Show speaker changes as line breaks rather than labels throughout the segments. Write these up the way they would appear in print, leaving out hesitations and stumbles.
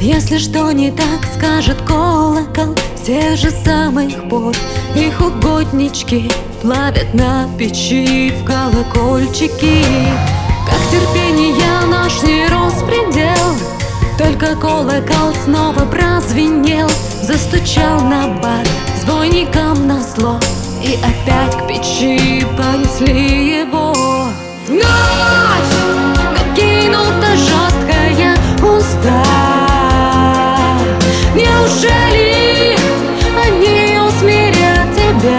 Если что не так, скажет колокол. С тех же самых пор их угоднички плавят на печи в колокольчики. Как терпение наш не распредел, только колокол снова прозвенел, застучал на бар звонником назло, и опять к печи понесли его. Ночь накинута жесткая уста. Неужели они усмирят тебя?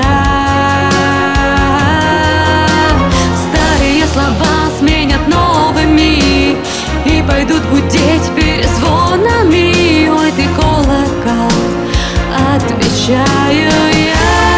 Старые слова сменят новыми и пойдут гудеть перезвонами. Ой, ты колокол, отвечаю я.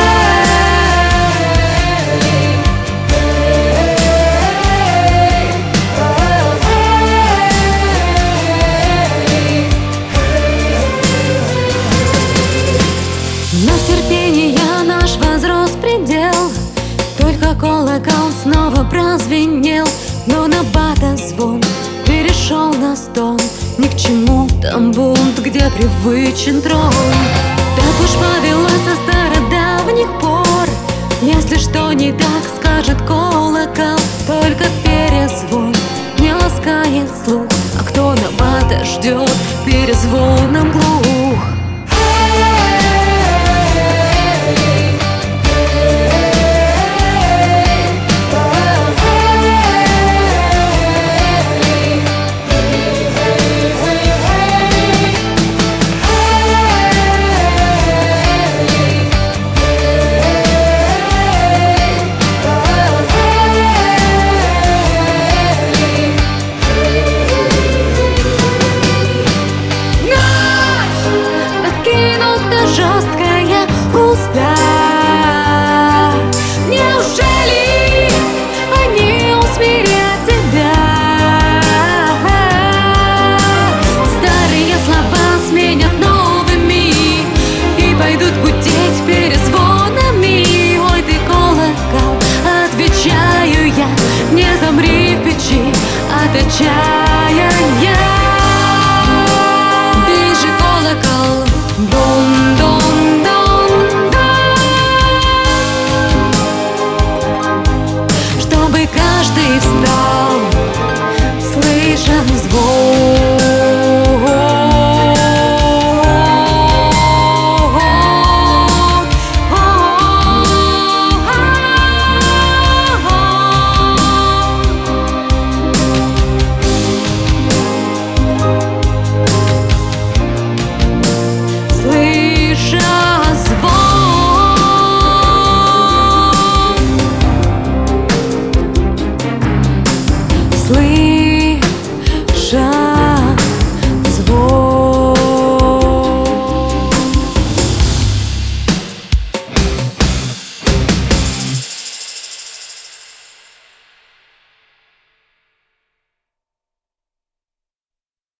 Но терпение наш возрос предел, только колокол снова прозвенел. Но на бата звон перешел на стон, ни к чему там бунт, где привычен трон. Так уж повелось со стародавних пор. Если что не так, скажет колокол, только перезвон не ласкает слух, а кто на бата ждет, перезвоном глух. Жесткая уста. Неужели они усмирят тебя? Старые слова сменят новыми и пойдут гудеть перезвонами. Ой, ты колокол, отвечаю я, не замри в печи от отчаяния. Ближе колокол, чтобы каждый встал, слыша звон. Слыша